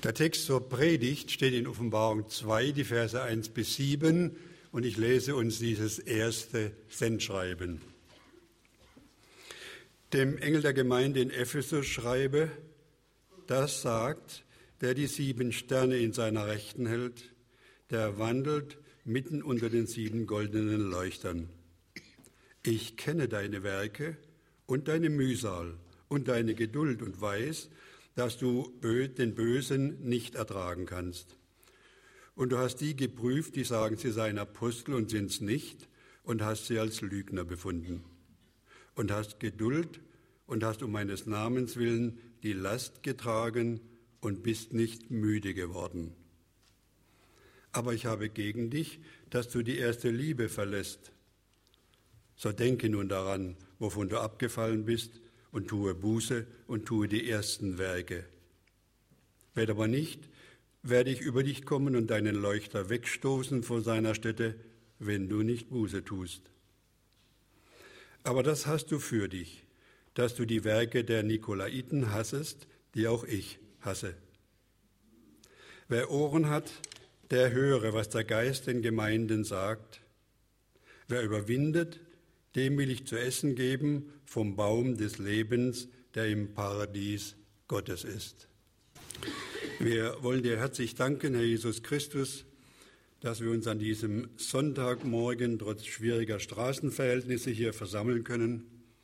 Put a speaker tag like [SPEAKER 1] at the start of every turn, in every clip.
[SPEAKER 1] Der Text zur Predigt steht in Offenbarung 2, die Verse 1 bis 7, und ich lese uns dieses erste Sendschreiben. Dem Engel der Gemeinde in Ephesus schreibe, das sagt, der die 7 Sterne in seiner Rechten hält, der wandelt mitten unter den 7 goldenen Leuchtern. Ich kenne deine Werke und deine Mühsal und deine Geduld und weiß, dass du den Bösen nicht ertragen kannst. Und du hast die geprüft, die sagen, sie seien Apostel und sind's nicht, und hast sie als Lügner befunden. Und hast Geduld und hast um meines Namens willen die Last getragen und bist nicht müde geworden. Aber ich habe gegen dich, dass du die erste Liebe verlässt. So denke nun daran, wovon du abgefallen bist, und tue Buße und tue die ersten Werke. Wenn aber nicht, werde ich über dich kommen und deinen Leuchter wegstoßen von seiner Stätte, wenn du nicht Buße tust. Aber das hast du für dich, dass du die Werke der Nikolaiten hassest, die auch ich hasse. Wer Ohren hat, der höre, was der Geist den Gemeinden sagt. Wer überwindet, dem will ich zu essen geben vom Baum des Lebens, der im Paradies Gottes ist. Wir wollen dir herzlich danken, Herr Jesus Christus, dass wir uns an diesem Sonntagmorgen trotz schwieriger Straßenverhältnisse hier versammeln können.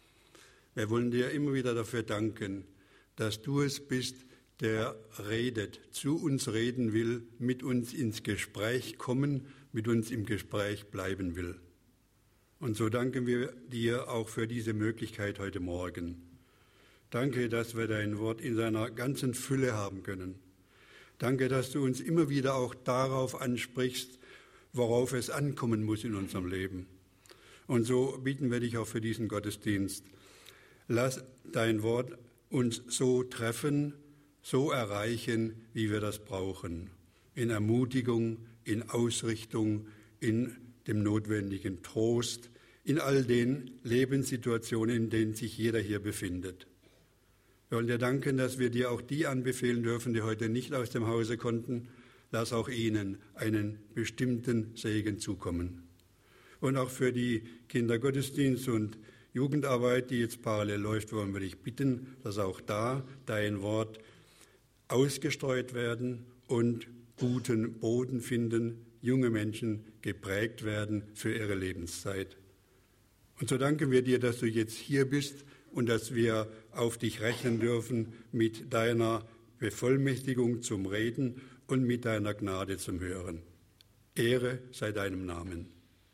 [SPEAKER 1] Wir wollen dir immer wieder dafür danken, dass du es bist, der redet, zu uns reden will, mit uns ins Gespräch kommen, mit uns im Gespräch bleiben will. Und so danken wir dir auch für diese Möglichkeit heute Morgen. Danke, dass wir dein Wort in seiner ganzen Fülle haben können. Danke, dass du uns immer wieder auch darauf ansprichst, worauf es ankommen muss in unserem Leben. Und so bitten wir dich auch für diesen Gottesdienst. Lass dein Wort uns so treffen, so erreichen, wie wir das brauchen. In Ermutigung, in Ausrichtung, in dem notwendigen Trost, in all den Lebenssituationen, in denen sich jeder hier befindet. Wir wollen dir danken, dass wir dir auch die anbefehlen dürfen, die heute nicht aus dem Hause konnten. Lass auch ihnen einen bestimmten Segen zukommen. Und auch für die Kindergottesdienst und Jugendarbeit, die jetzt parallel läuft, wollen wir dich bitten, dass auch da dein Wort ausgestreut werden und guten Boden finden, junge Menschen geprägt werden für ihre Lebenszeit. Und so danken wir dir, dass du jetzt hier bist und dass wir auf dich rechnen dürfen mit deiner Bevollmächtigung zum Reden und mit deiner Gnade zum Hören. Ehre sei deinem Namen.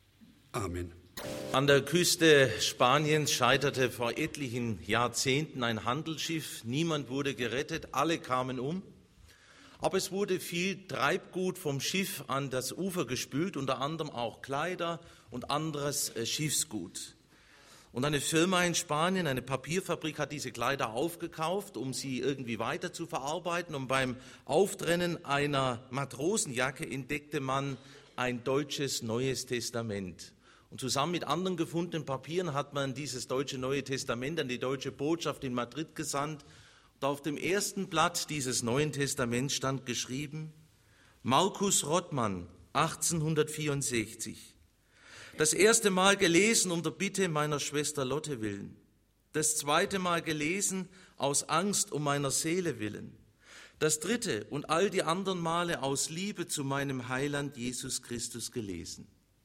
[SPEAKER 1] Amen.
[SPEAKER 2] An der Küste Spaniens scheiterte vor etlichen Jahrzehnten ein Handelsschiff. Niemand wurde gerettet, alle kamen um. Aber es wurde viel Treibgut vom Schiff an das Ufer gespült, unter anderem auch Kleider und anderes Schiffsgut. Und eine Firma in Spanien, eine Papierfabrik, hat diese Kleider aufgekauft, um sie irgendwie weiter zu verarbeiten. Und beim Auftrennen einer Matrosenjacke entdeckte man ein deutsches Neues Testament. Und zusammen mit anderen gefundenen Papieren hat man dieses deutsche Neue Testament an die deutsche Botschaft in Madrid gesandt. Und auf dem ersten Blatt dieses Neuen Testaments stand geschrieben: Markus Rottmann, 1864. Das erste Mal gelesen um der Bitte meiner Schwester Lotte willen. Das zweite Mal gelesen aus Angst um meiner Seele willen. Das dritte und all die anderen Male aus Liebe zu meinem Heiland Jesus Christus gelesen.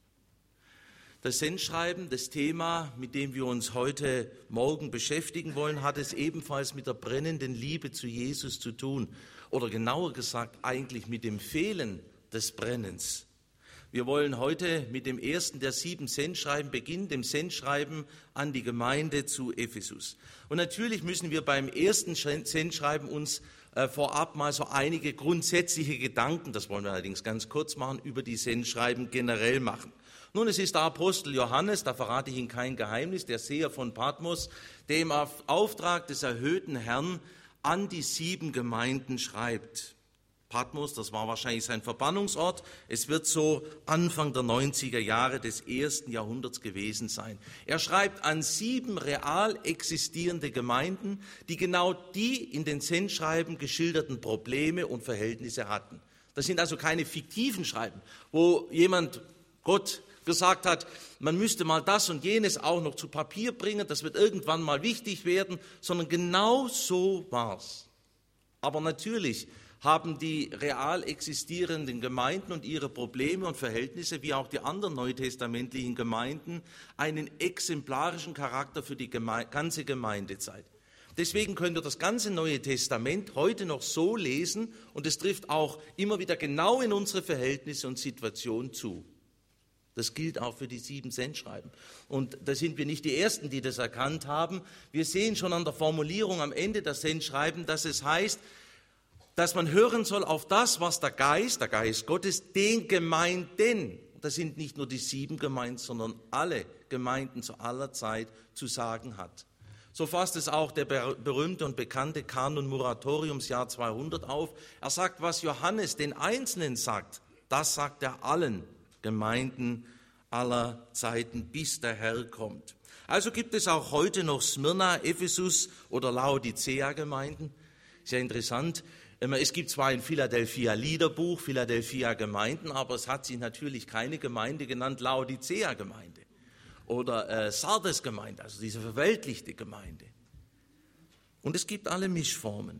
[SPEAKER 2] Das Sendschreiben, das Thema, mit dem wir uns heute Morgen beschäftigen wollen, hat es ebenfalls mit der brennenden Liebe zu Jesus zu tun. Oder genauer gesagt, eigentlich mit dem Fehlen des Brennens. Wir wollen heute mit dem ersten der 7 Sendschreiben beginnen, dem Sendschreiben an die Gemeinde zu Ephesus. Und natürlich müssen wir beim ersten Sendschreiben uns vorab mal so einige grundsätzliche Gedanken, das wollen wir allerdings ganz kurz machen, über die Sendschreiben generell machen. Nun, es ist der Apostel Johannes, da verrate ich Ihnen kein Geheimnis, der Seher von Patmos, der im Auftrag des erhöhten Herrn an die 7 Gemeinden schreibt. Patmos, das war wahrscheinlich sein Verbannungsort. Es wird so Anfang der 90er Jahre des 1. Jahrhunderts gewesen sein. Er schreibt an 7 real existierende Gemeinden, die genau die in den Sendschreiben geschilderten Probleme und Verhältnisse hatten. Das sind also keine fiktiven Schreiben, wo Gott gesagt hat, man müsste mal das und jenes auch noch zu Papier bringen, das wird irgendwann mal wichtig werden, sondern genau so war's. Aber natürlich haben die real existierenden Gemeinden und ihre Probleme und Verhältnisse, wie auch die anderen neutestamentlichen Gemeinden, einen exemplarischen Charakter für die ganze Gemeindezeit. Deswegen können wir das ganze Neue Testament heute noch so lesen und es trifft auch immer wieder genau in unsere Verhältnisse und Situation zu. Das gilt auch für die 7 Sendschreiben. Und da sind wir nicht die Ersten, die das erkannt haben. Wir sehen schon an der Formulierung am Ende der Sendschreiben, dass es heißt, dass man hören soll auf das, was der Geist Gottes, den Gemeinden, das sind nicht nur die 7 Gemeinden, sondern alle Gemeinden zu aller Zeit zu sagen hat. So fasst es auch der berühmte und bekannte Kanon Muratoriumsjahr 200 auf. Er sagt, was Johannes den Einzelnen sagt, das sagt er allen Gemeinden aller Zeiten, bis der Herr kommt. Also gibt es auch heute noch Smyrna, Ephesus oder Laodicea-Gemeinden. Sehr interessant. Es gibt zwar in Philadelphia Liederbuch, Philadelphia Gemeinden, aber es hat sich natürlich keine Gemeinde genannt, Laodicea-Gemeinde oder Sardes-Gemeinde, also diese verweltlichte Gemeinde. Und es gibt alle Mischformen.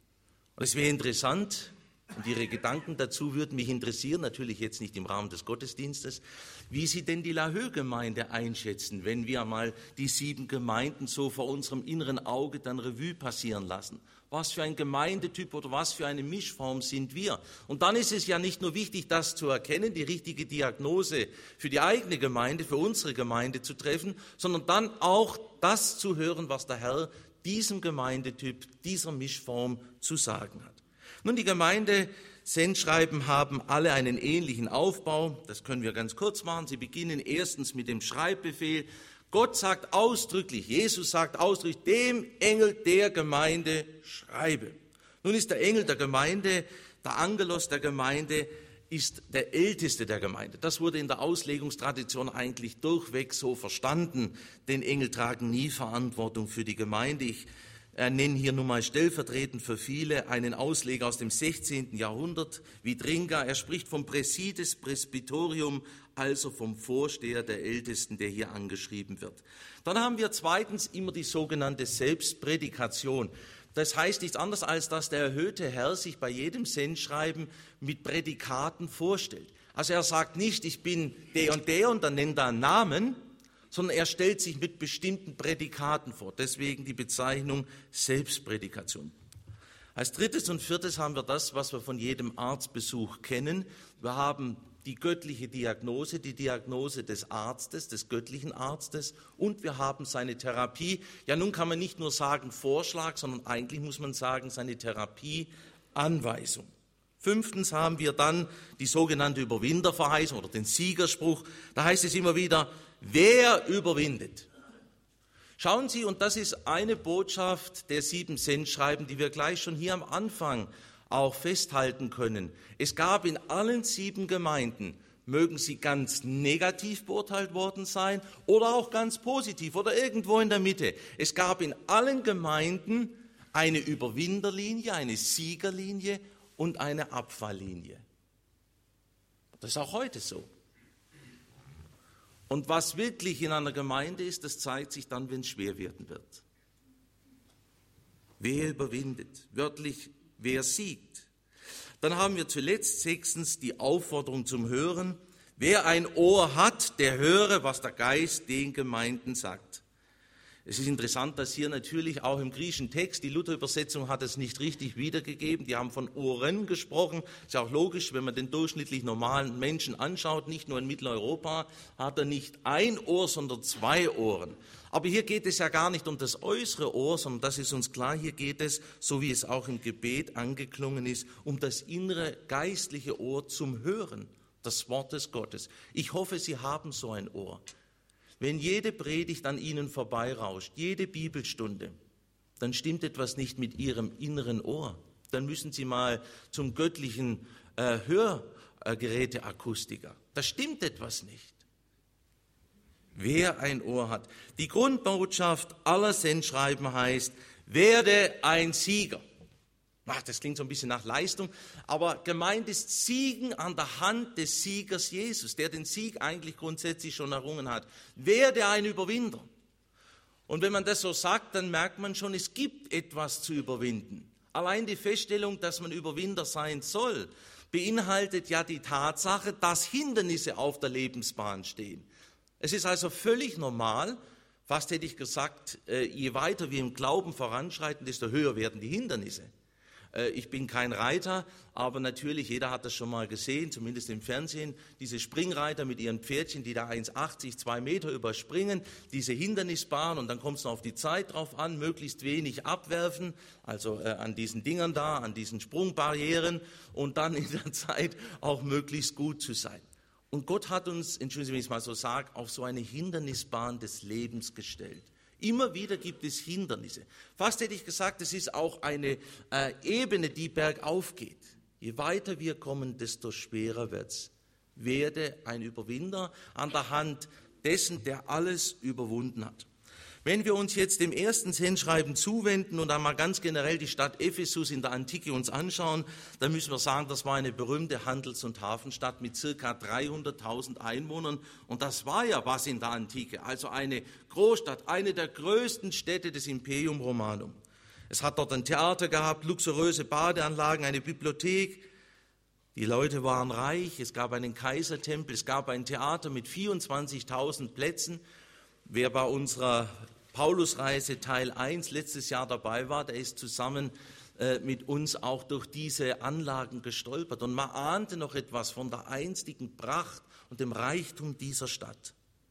[SPEAKER 2] Und es wäre interessant, und Ihre Gedanken dazu würden mich interessieren, natürlich jetzt nicht im Rahmen des Gottesdienstes, wie Sie denn die Lahoe-Gemeinde einschätzen, wenn wir mal die 7 Gemeinden so vor unserem inneren Auge dann Revue passieren lassen. Was für ein Gemeindetyp oder was für eine Mischform sind wir? Und dann ist es ja nicht nur wichtig, das zu erkennen, die richtige Diagnose für die eigene Gemeinde, für unsere Gemeinde zu treffen, sondern dann auch das zu hören, was der Herr diesem Gemeindetyp, dieser Mischform zu sagen hat. Nun, die Gemeinde-Sendschreiben haben alle einen ähnlichen Aufbau. Das können wir ganz kurz machen. Sie beginnen erstens mit dem Schreibbefehl. Gott sagt ausdrücklich, Jesus sagt ausdrücklich, dem Engel der Gemeinde schreibe. Nun ist der Engel der Gemeinde, der Angelos der Gemeinde, ist der Älteste der Gemeinde. Das wurde in der Auslegungstradition eigentlich durchweg so verstanden, denn Engel tragen nie Verantwortung für die Gemeinde. Ich nenne hier nun mal stellvertretend für viele einen Ausleger aus dem 16. Jahrhundert, wie Dringa. Er spricht vom Präsides Presbyterium, also vom Vorsteher der Ältesten, der hier angeschrieben wird. Dann haben wir zweitens immer die sogenannte Selbstprädikation. Das heißt nichts anderes, als dass der erhöhte Herr sich bei jedem Sendschreiben mit Prädikaten vorstellt. Also er sagt nicht, ich bin der und dann nennt er einen Namen, sondern er stellt sich mit bestimmten Prädikaten vor. Deswegen die Bezeichnung Selbstprädikation. Als drittes und viertes haben wir das, was wir von jedem Arztbesuch kennen. Wir haben die göttliche Diagnose, die Diagnose des Arztes, des göttlichen Arztes, und wir haben seine Therapie. Ja, nun kann man nicht nur sagen Vorschlag, sondern eigentlich muss man sagen seine Therapieanweisung. Fünftens haben wir dann die sogenannte Überwinderverheißung oder den Siegerspruch. Da heißt es immer wieder, wer überwindet? Schauen Sie, und das ist eine Botschaft der 7 Sendschreiben, die wir gleich schon hier am Anfang auch festhalten können. Es gab in allen 7 Gemeinden, mögen sie ganz negativ beurteilt worden sein oder auch ganz positiv oder irgendwo in der Mitte. Es gab in allen Gemeinden eine Überwinderlinie, eine Siegerlinie und eine Abfalllinie. Das ist auch heute so. Und was wirklich in einer Gemeinde ist, das zeigt sich dann, wenn es schwer werden wird. Wer überwindet? Wörtlich, wer siegt? Dann haben wir zuletzt 6. die Aufforderung zum Hören. Wer ein Ohr hat, der höre, was der Geist den Gemeinden sagt. Es ist interessant, dass hier natürlich auch im griechischen Text, die Luther-Übersetzung hat es nicht richtig wiedergegeben, die haben von Ohren gesprochen. Ist ja auch logisch, wenn man den durchschnittlich normalen Menschen anschaut, nicht nur in Mitteleuropa, hat er nicht ein Ohr, sondern 2 Ohren. Aber hier geht es ja gar nicht um das äußere Ohr, sondern das ist uns klar, hier geht es, so wie es auch im Gebet angeklungen ist, um das innere geistliche Ohr zum Hören, das Wort des Gottes. Ich hoffe, Sie haben so ein Ohr. Wenn jede Predigt an Ihnen vorbeirauscht, jede Bibelstunde, dann stimmt etwas nicht mit Ihrem inneren Ohr. dann müssen Sie mal zum göttlichen Hörgeräteakustiker. Da stimmt etwas nicht. Wer ein Ohr hat. Die Grundbotschaft aller Sendschreiben heißt, werde ein Sieger. Ach, das klingt so ein bisschen nach Leistung, aber gemeint ist Siegen an der Hand des Siegers Jesus, der den Sieg eigentlich grundsätzlich schon errungen hat. Werde ein Überwinder. Und wenn man das so sagt, dann merkt man schon, es gibt etwas zu überwinden. Allein die Feststellung, dass man Überwinder sein soll, beinhaltet ja die Tatsache, dass Hindernisse auf der Lebensbahn stehen. Es ist also völlig normal, fast hätte ich gesagt, je weiter wir im Glauben voranschreiten, desto höher werden die Hindernisse. Ich bin kein Reiter, aber natürlich, jeder hat das schon mal gesehen, zumindest im Fernsehen, diese Springreiter mit ihren Pferdchen, die da 1,80, 2 Meter überspringen, diese Hindernisbahn, und dann kommt es noch auf die Zeit drauf an, möglichst wenig abwerfen, also an diesen Dingern da, an diesen Sprungbarrieren, und dann in der Zeit auch möglichst gut zu sein. Und Gott hat uns, entschuldigen Sie, wenn ich es mal so sage, auf so eine Hindernisbahn des Lebens gestellt. Immer wieder gibt es Hindernisse. Fast hätte ich gesagt, es ist auch eine Ebene, die bergauf geht. Je weiter wir kommen, desto schwerer wird's. Werde ein Überwinder an der Hand dessen, der alles überwunden hat. Wenn wir uns jetzt dem ersten Sendschreiben zuwenden und einmal ganz generell die Stadt Ephesus in der Antike uns anschauen, dann müssen wir sagen, das war eine berühmte Handels- und Hafenstadt mit ca. 300.000 Einwohnern. Und das war ja was in der Antike, also eine Großstadt, eine der größten Städte des Imperium Romanum. Es hat dort ein Theater gehabt, luxuriöse Badeanlagen, eine Bibliothek. Die Leute waren reich, es gab einen Kaisertempel, es gab ein Theater mit 24.000 Plätzen. Wer bei unserer Paulusreise Teil 1 letztes Jahr dabei war, der ist zusammen mit uns auch durch diese Anlagen gestolpert. Und man ahnte noch etwas von der einstigen Pracht und dem Reichtum dieser Stadt.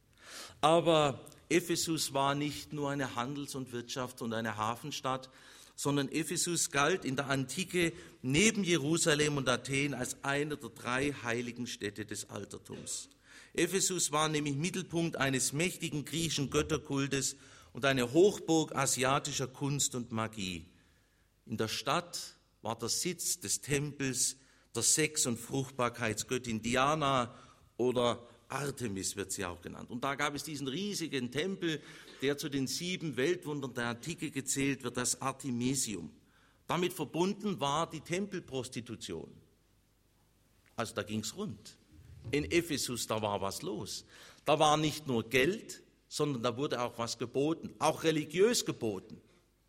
[SPEAKER 2] Aber Ephesus war nicht nur eine Handels- und Wirtschafts- und eine Hafenstadt, sondern Ephesus galt in der Antike neben Jerusalem und Athen als eine der 3 heiligen Städte des Altertums. Ephesus war nämlich Mittelpunkt eines mächtigen griechischen Götterkultes und eine Hochburg asiatischer Kunst und Magie. In der Stadt war der Sitz des Tempels der Sex- und Fruchtbarkeitsgöttin Diana oder Artemis wird sie auch genannt. Und da gab es diesen riesigen Tempel, der zu den 7 Weltwundern der Antike gezählt wird, das Artemisium. Damit verbunden war die Tempelprostitution. Also da ging es rund. In Ephesus, da war was los. Da war nicht nur Geld, sondern da wurde auch was geboten, auch religiös geboten.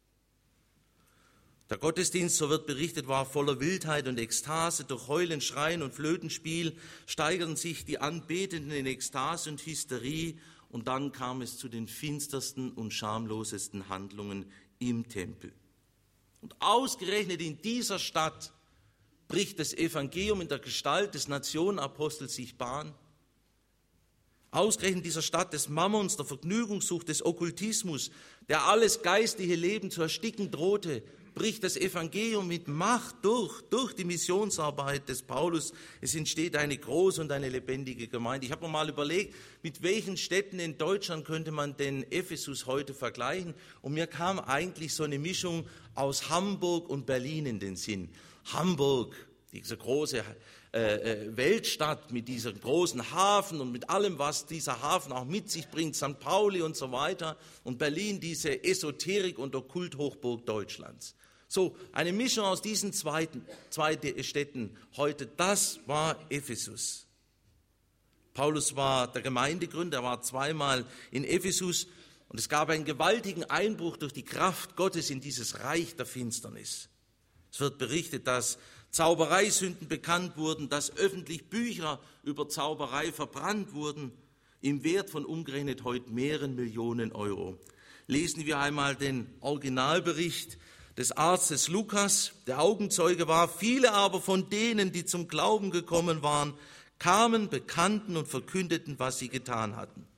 [SPEAKER 2] Der Gottesdienst, so wird berichtet, war voller Wildheit und Ekstase. Durch Heulen, Schreien und Flötenspiel steigerten sich die Anbetenden in Ekstase und Hysterie, und dann kam es zu den finstersten und schamlosesten Handlungen im Tempel. Und ausgerechnet in dieser Stadt bricht das Evangelium in der Gestalt des Nationenapostels sich Bahn. Ausgerechnet in dieser Stadt des Mammons, der Vergnügungssucht, des Okkultismus, der alles geistliche Leben zu ersticken drohte, bricht das Evangelium mit Macht durch die Missionsarbeit des Paulus. Es entsteht eine große und eine lebendige Gemeinde. Ich habe mir mal überlegt, mit welchen Städten in Deutschland könnte man denn Ephesus heute vergleichen? Und mir kam eigentlich so eine Mischung aus Hamburg und Berlin in den Sinn. Hamburg, diese große Weltstadt mit diesem großen Hafen und mit allem, was dieser Hafen auch mit sich bringt, St. Pauli und so weiter. Und Berlin, diese Esoterik- und Okkulthochburg Deutschlands. So, eine Mischung aus diesen zwei Städten heute, das war Ephesus. Paulus war der Gemeindegründer, er war 2-mal in Ephesus, und es gab einen gewaltigen Einbruch durch die Kraft Gottes in dieses Reich der Finsternis. Es wird berichtet, dass Zaubereisünden bekannt wurden, dass öffentlich Bücher über Zauberei verbrannt wurden, im Wert von umgerechnet heute mehreren Millionen Euro. Lesen wir einmal den Originalbericht des Arztes Lukas, der Augenzeuge war. Viele aber von denen, die zum Glauben gekommen waren, kamen, bekannten und verkündeten, was sie getan hatten.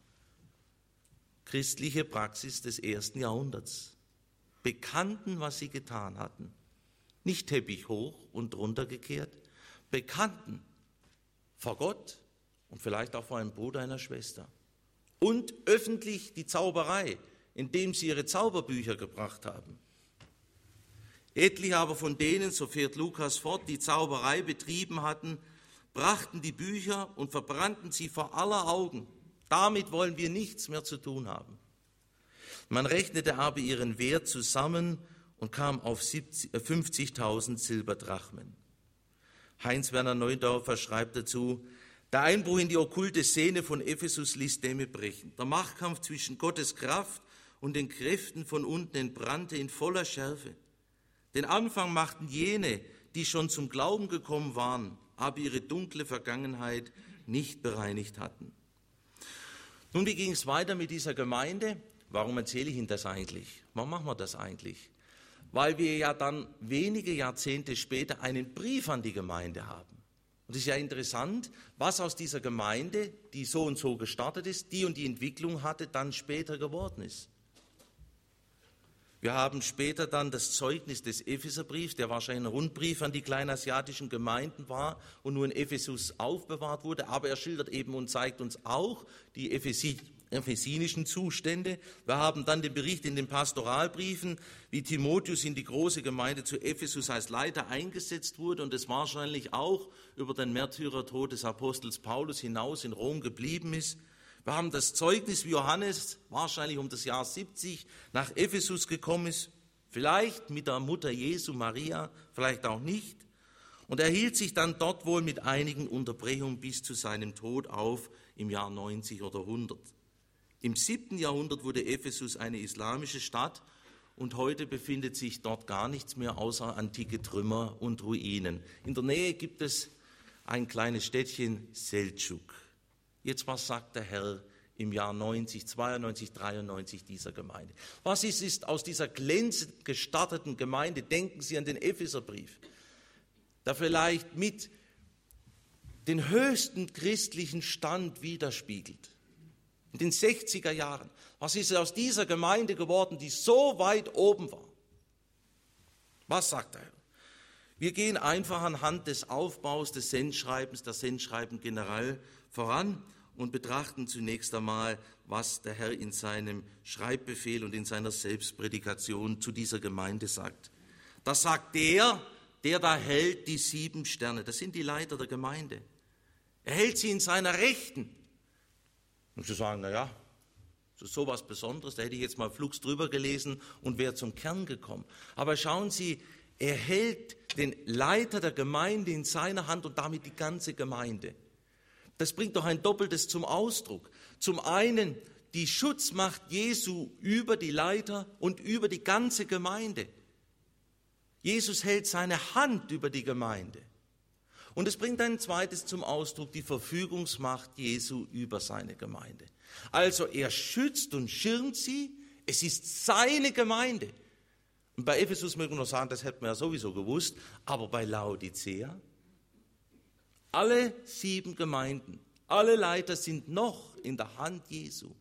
[SPEAKER 2] Christliche Praxis des 1. Jahrhunderts. Bekannten, was sie getan hatten. Nicht Teppich hoch und drunter gekehrt. Bekannten vor Gott und vielleicht auch vor einem Bruder, einer Schwester. Und öffentlich die Zauberei, indem sie ihre Zauberbücher gebracht haben. Etliche aber von denen, so fährt Lukas fort, die Zauberei betrieben hatten, brachten die Bücher und verbrannten sie vor aller Augen. Damit wollen wir nichts mehr zu tun haben. Man rechnete aber ihren Wert zusammen und kam auf 50.000 Silberdrachmen. Heinz-Werner Neudorfer schreibt dazu: Der Einbruch in die okkulte Szene von Ephesus ließ Dämme brechen. Der Machtkampf zwischen Gottes Kraft und den Kräften von unten entbrannte in voller Schärfe. Den Anfang machten jene, die schon zum Glauben gekommen waren, aber ihre dunkle Vergangenheit nicht bereinigt hatten. Nun, wie ging es weiter mit dieser Gemeinde? Warum erzähle ich Ihnen das eigentlich? Warum machen wir das eigentlich? Weil wir ja dann wenige Jahrzehnte später einen Brief an die Gemeinde haben. Und es ist ja interessant, was aus dieser Gemeinde, die so und so gestartet ist, die und die Entwicklung hatte, dann später geworden ist. Wir haben später dann das Zeugnis des Epheserbriefs, der wahrscheinlich ein Rundbrief an die kleinasiatischen Gemeinden war und nur in Ephesus aufbewahrt wurde, aber er schildert eben und zeigt uns auch die ephesinischen Zustände. Wir haben dann den Bericht in den Pastoralbriefen, wie Timotheus in die große Gemeinde zu Ephesus als Leiter eingesetzt wurde und es wahrscheinlich auch über den Märtyrertod des Apostels Paulus hinaus in Rom geblieben ist. Wir haben das Zeugnis, wie Johannes wahrscheinlich um das Jahr 70 nach Ephesus gekommen ist, vielleicht mit der Mutter Jesu, Maria, vielleicht auch nicht. Und er hielt sich dann dort wohl mit einigen Unterbrechungen bis zu seinem Tod auf im Jahr 90 oder 100. Im 7. Jahrhundert wurde Ephesus eine islamische Stadt und heute befindet sich dort gar nichts mehr außer antike Trümmer und Ruinen. In der Nähe gibt es ein kleines Städtchen Selçuk. Jetzt, was sagt der Herr im Jahr 90, 92, 93 dieser Gemeinde? Was ist aus dieser glänzend gestarteten Gemeinde, denken Sie an den Epheserbrief, der vielleicht mit den höchsten christlichen Stand widerspiegelt? In den 60er Jahren. Was ist aus dieser Gemeinde geworden, die so weit oben war? Was sagt der Herr? Wir gehen einfach anhand des Aufbaus des Sendschreibens, der Sendschreiben generell voran und betrachten zunächst einmal, was der Herr in seinem Schreibbefehl und in seiner Selbstprädikation zu dieser Gemeinde sagt. Das sagt der da hält die 7 Sterne. Das sind die Leiter der Gemeinde. Er hält sie in seiner Rechten. Und Sie sagen, naja, das ist so was Besonderes, da hätte ich jetzt mal flugs drüber gelesen und wäre zum Kern gekommen. Aber schauen Sie, er hält den Leiter der Gemeinde in seiner Hand und damit die ganze Gemeinde. Das bringt doch ein Doppeltes zum Ausdruck. Zum einen die Schutzmacht Jesu über die Leiter und über die ganze Gemeinde. Jesus hält seine Hand über die Gemeinde. Und es bringt ein zweites zum Ausdruck, die Verfügungsmacht Jesu über seine Gemeinde. Also er schützt und schirmt sie, es ist seine Gemeinde. Und bei Ephesus mögen wir noch sagen, das hätten wir ja sowieso gewusst, aber bei Laodicea, alle 7 Gemeinden, alle Leiter sind noch in der Hand Jesu.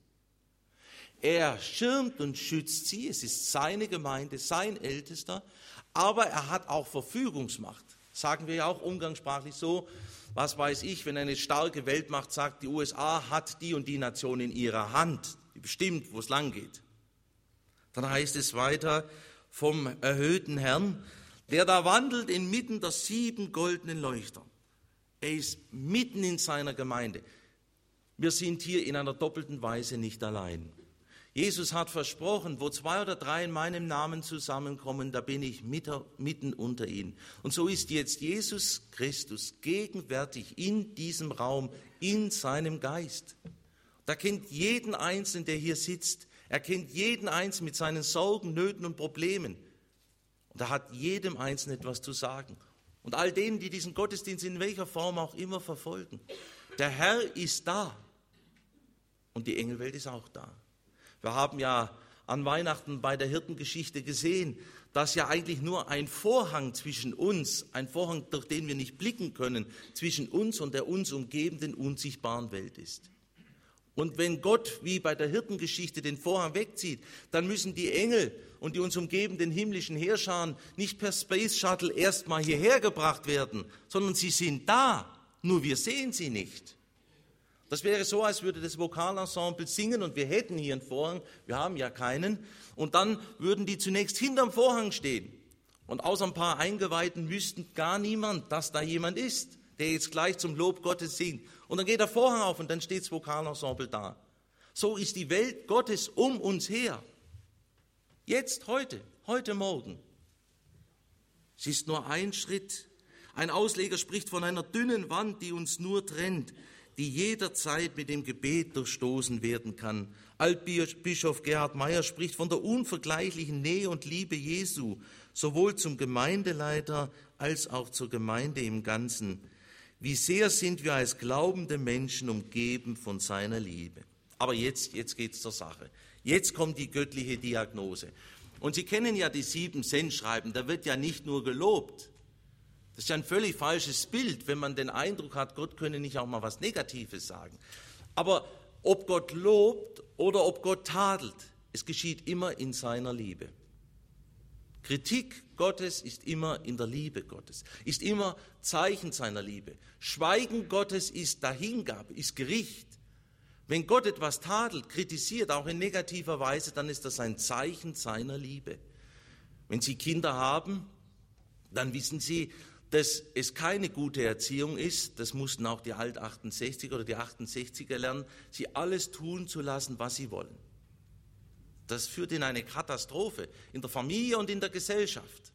[SPEAKER 2] Er schirmt und schützt sie, es ist seine Gemeinde, sein Ältester, aber er hat auch Verfügungsmacht. Sagen wir ja auch umgangssprachlich so, was weiß ich, wenn eine starke Weltmacht sagt, die USA hat die und die Nation in ihrer Hand, die bestimmt, wo es lang geht. Dann heißt es weiter vom erhöhten Herrn, der da wandelt inmitten der 7 goldenen Leuchter. Er ist mitten in seiner Gemeinde. Wir sind hier in einer doppelten Weise nicht allein. Jesus hat versprochen, wo 2 oder 3 in meinem Namen zusammenkommen, da bin ich mitten unter ihnen. Und so ist jetzt Jesus Christus gegenwärtig in diesem Raum, in seinem Geist. Da kennt jeden Einzelnen, der hier sitzt. Er kennt jeden Einzelnen mit seinen Sorgen, Nöten und Problemen. Und er hat jedem Einzelnen etwas zu sagen. Und all denen, die diesen Gottesdienst in welcher Form auch immer verfolgen. Der Herr ist da. Und die Engelwelt ist auch da. Wir haben ja an Weihnachten bei der Hirtengeschichte gesehen, dass ja eigentlich nur ein Vorhang zwischen uns, ein Vorhang, durch den wir nicht blicken können, zwischen uns und der uns umgebenden unsichtbaren Welt ist. Und wenn Gott, wie bei der Hirtengeschichte, den Vorhang wegzieht, dann müssen die Engel und die uns umgebenden himmlischen Heerscharen nicht per Space Shuttle erstmal hierher gebracht werden, sondern sie sind da, nur wir sehen sie nicht. Das wäre so, als würde das Vokalensemble singen und wir hätten hier einen Vorhang, wir haben ja keinen, und dann würden die zunächst hinterm Vorhang stehen. Und außer ein paar Eingeweihten wüssten gar niemand, dass da jemand ist, der jetzt gleich zum Lob Gottes singt. Und dann geht der Vorhang auf und dann steht das Vokalensemble da. So ist die Welt Gottes um uns her. Jetzt, heute Morgen. Es ist nur ein Schritt. Ein Ausleger spricht von einer dünnen Wand, die uns nur trennt, die jederzeit mit dem Gebet durchstoßen werden kann. Altbischof Gerhard Meyer spricht von der unvergleichlichen Nähe und Liebe Jesu, sowohl zum Gemeindeleiter als auch zur Gemeinde im Ganzen. Wie sehr sind wir als glaubende Menschen umgeben von seiner Liebe. Aber jetzt geht's zur Sache. Jetzt kommt die göttliche Diagnose. Und Sie kennen ja die 7 Sendschreiben, da wird ja nicht nur gelobt. Das ist ja ein völlig falsches Bild, wenn man den Eindruck hat, Gott könne nicht auch mal was Negatives sagen. Aber ob Gott lobt oder ob Gott tadelt, es geschieht immer in seiner Liebe. Kritik Gottes ist immer in der Liebe Gottes, ist immer Zeichen seiner Liebe. Schweigen Gottes ist Dahingabe, ist Gericht. Wenn Gott etwas tadelt, kritisiert, auch in negativer Weise, dann ist das ein Zeichen seiner Liebe. Wenn Sie Kinder haben, dann wissen Sie, dass es keine gute Erziehung ist, das mussten auch die Alt-68er oder die 68er lernen, sie alles tun zu lassen, was sie wollen. Das führt in eine Katastrophe in der Familie und in der Gesellschaft.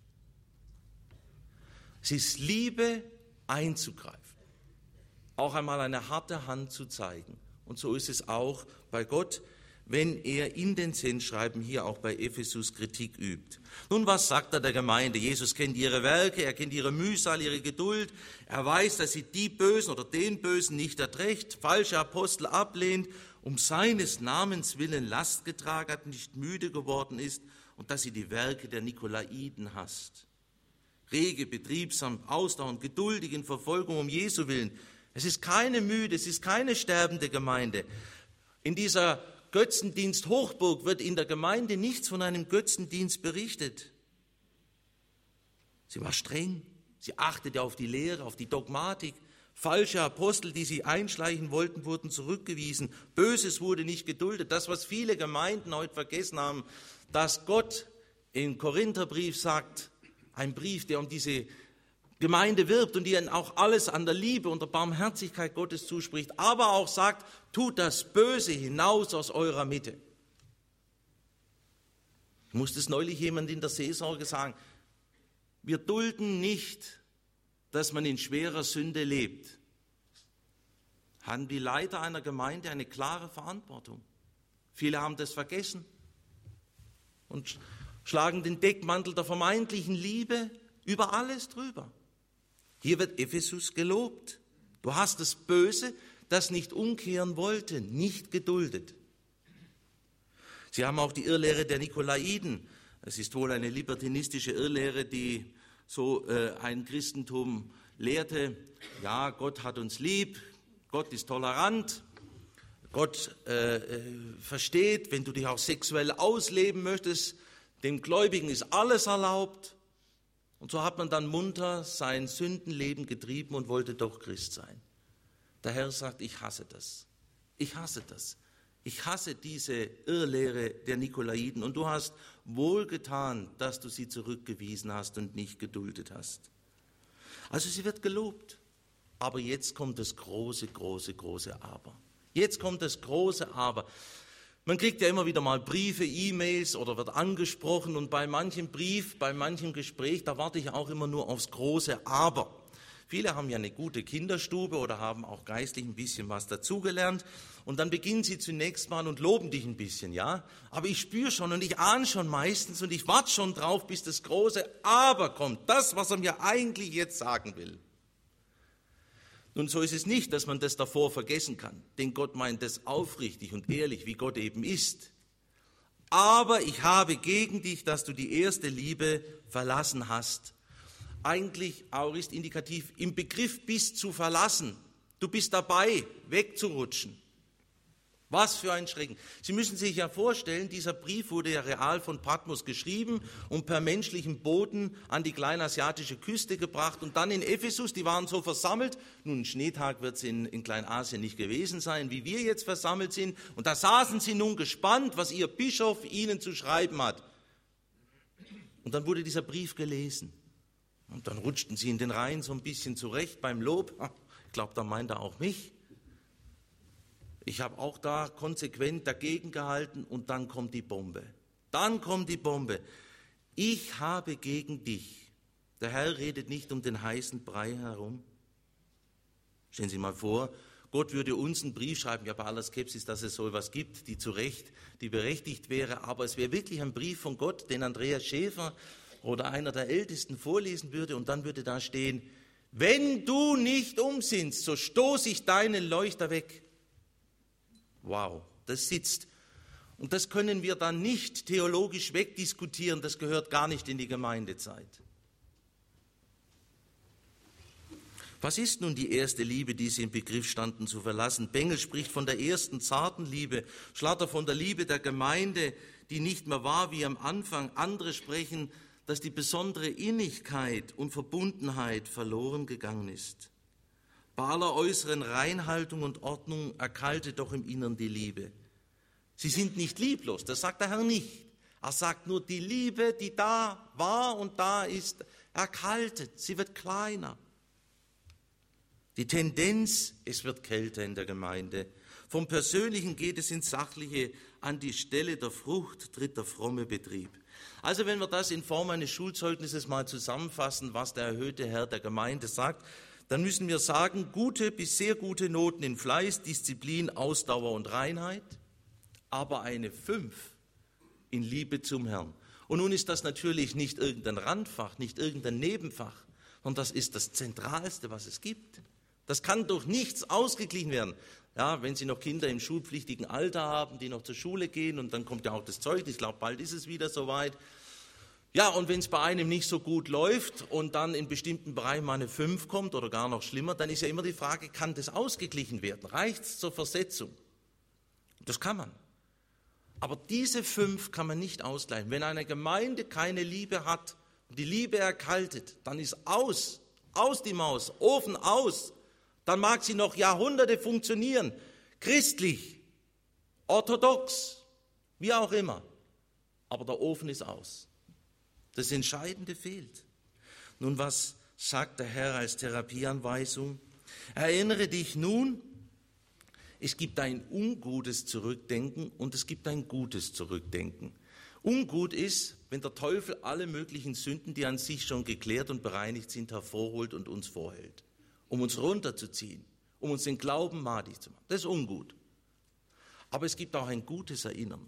[SPEAKER 2] Es ist Liebe, einzugreifen, auch einmal eine harte Hand zu zeigen. Und so ist es auch bei Gott, wenn er in den Sendschreiben hier auch bei Ephesus Kritik übt. Nun, was sagt er der Gemeinde? Jesus kennt ihre Werke, er kennt ihre Mühsal, ihre Geduld. Er weiß, dass sie die Bösen oder den Bösen nicht erträgt, falsche Apostel ablehnt, um seines Namens willen Last getragen hat, nicht müde geworden ist und dass sie die Werke der Nikolaiten hasst. Rege, betriebsam, ausdauernd, geduldig in Verfolgung um Jesu willen. Es ist keine müde, es ist keine sterbende Gemeinde. In dieser Götzendienst Hochburg wird in der Gemeinde nichts von einem Götzendienst berichtet. Sie war streng, sie achtete auf die Lehre, auf die Dogmatik. Falsche Apostel, die sie einschleichen wollten, wurden zurückgewiesen. Böses wurde nicht geduldet. Das, was viele Gemeinden heute vergessen haben, dass Gott im Korintherbrief sagt, ein Brief, der um diese Gemeinde wirbt und ihnen auch alles an der Liebe und der Barmherzigkeit Gottes zuspricht, aber auch sagt, tut das Böse hinaus aus eurer Mitte. Ich musste es neulich jemand in der Seelsorge sagen, wir dulden nicht, dass man in schwerer Sünde lebt. Haben die Leiter einer Gemeinde eine klare Verantwortung. Viele haben das vergessen und schlagen den Deckmantel der vermeintlichen Liebe über alles drüber. Hier wird Ephesus gelobt. Du hast das Böse, das nicht umkehren wollte, nicht geduldet. Sie haben auch die Irrlehre der Nikolaiten. Es ist wohl eine libertinistische Irrlehre, die so ein Christentum lehrte. Ja, Gott hat uns lieb, Gott ist tolerant, Gott versteht, wenn du dich auch sexuell ausleben möchtest, dem Gläubigen ist alles erlaubt. Und so hat man dann munter sein Sündenleben getrieben und wollte doch Christ sein. Der Herr sagt, ich hasse das. Ich hasse das. Ich hasse diese Irrlehre der Nikolaiten. Und du hast wohlgetan, dass du sie zurückgewiesen hast und nicht geduldet hast. Also sie wird gelobt. Aber jetzt kommt das große Aber. Jetzt kommt das große Aber. Man kriegt ja immer wieder mal Briefe, E-Mails oder wird angesprochen und bei manchem Brief, bei manchem Gespräch, da warte ich auch immer nur aufs große Aber. Viele haben ja eine gute Kinderstube oder haben auch geistlich ein bisschen was dazugelernt und dann beginnen sie zunächst mal und loben dich ein bisschen, ja. Aber ich spüre schon und ich ahne schon meistens und ich warte schon drauf, bis das große Aber kommt. Das, was er mir eigentlich jetzt sagen will. Nun, so ist es nicht, dass man das davor vergessen kann, denn Gott meint das aufrichtig und ehrlich, wie Gott eben ist. Aber ich habe gegen dich, dass du die erste Liebe verlassen hast. Eigentlich, Aorist indikativ, im Begriff bist zu verlassen. Du bist dabei, wegzurutschen. Was für ein Schrecken. Sie müssen sich ja vorstellen, dieser Brief wurde ja real von Patmos geschrieben und per menschlichem Boden an die kleinasiatische Küste gebracht und dann in Ephesus, die waren so versammelt. Nun, ein Schneetag wird es in Kleinasien nicht gewesen sein, wie wir jetzt versammelt sind. Und da saßen sie nun gespannt, was ihr Bischof ihnen zu schreiben hat. Und dann wurde dieser Brief gelesen. Und dann rutschten sie in den Reihen so ein bisschen zurecht beim Lob. Ich glaube, da meint er auch mich. Ich habe auch da konsequent dagegen gehalten und dann kommt die Bombe. Dann kommt die Bombe. Ich habe gegen dich. Der Herr redet nicht um den heißen Brei herum. Stellen Sie mal vor, Gott würde uns einen Brief schreiben, ja bei aller Skepsis, dass es so etwas gibt, die berechtigt wäre, aber es wäre wirklich ein Brief von Gott, den Andreas Schäfer oder einer der Ältesten vorlesen würde und dann würde da stehen, wenn du nicht umsinnst, so stoße ich deinen Leuchter weg. Wow, das sitzt. Und das können wir dann nicht theologisch wegdiskutieren, das gehört gar nicht in die Gemeindezeit. Was ist nun die erste Liebe, die sie im Begriff standen zu verlassen? Bengel spricht von der ersten zarten Liebe, Schlatter von der Liebe der Gemeinde, die nicht mehr war wie am Anfang. Andere sprechen, dass die besondere Innigkeit und Verbundenheit verloren gegangen ist. Bei aller äußeren Reinhaltung und Ordnung erkaltet doch im Innern die Liebe. Sie sind nicht lieblos, das sagt der Herr nicht. Er sagt nur, die Liebe, die da war und da ist, erkaltet, sie wird kleiner. Die Tendenz, es wird kälter in der Gemeinde. Vom Persönlichen geht es ins Sachliche, an die Stelle der Frucht tritt der fromme Betrieb. Also wenn wir das in Form eines Schulzeugnisses mal zusammenfassen, was der erhöhte Herr der Gemeinde sagt, dann müssen wir sagen, gute bis sehr gute Noten in Fleiß, Disziplin, Ausdauer und Reinheit, aber eine 5 in Liebe zum Herrn. Und nun ist das natürlich nicht irgendein Randfach, nicht irgendein Nebenfach, sondern das ist das Zentralste, was es gibt. Das kann durch nichts ausgeglichen werden. Ja, wenn Sie noch Kinder im schulpflichtigen Alter haben, die noch zur Schule gehen und dann kommt ja auch das Zeugnis, ich glaube, bald ist es wieder soweit. Ja, und wenn es bei einem nicht so gut läuft und dann in bestimmten Bereichen mal eine 5 kommt oder gar noch schlimmer, dann ist ja immer die Frage, kann das ausgeglichen werden? Reicht es zur Versetzung? Das kann man. Aber diese 5 kann man nicht ausgleichen. Wenn eine Gemeinde keine Liebe hat und die Liebe erkaltet, dann ist aus die Maus, Ofen aus. Dann mag sie noch Jahrhunderte funktionieren, christlich, orthodox, wie auch immer. Aber der Ofen ist aus. Das Entscheidende fehlt. Nun, was sagt der Herr als Therapieanweisung? Erinnere dich nun, es gibt ein ungutes Zurückdenken und es gibt ein gutes Zurückdenken. Ungut ist, wenn der Teufel alle möglichen Sünden, die an sich schon geklärt und bereinigt sind, hervorholt und uns vorhält, um uns runterzuziehen, um uns den Glauben madig zu machen. Das ist ungut. Aber es gibt auch ein gutes Erinnern.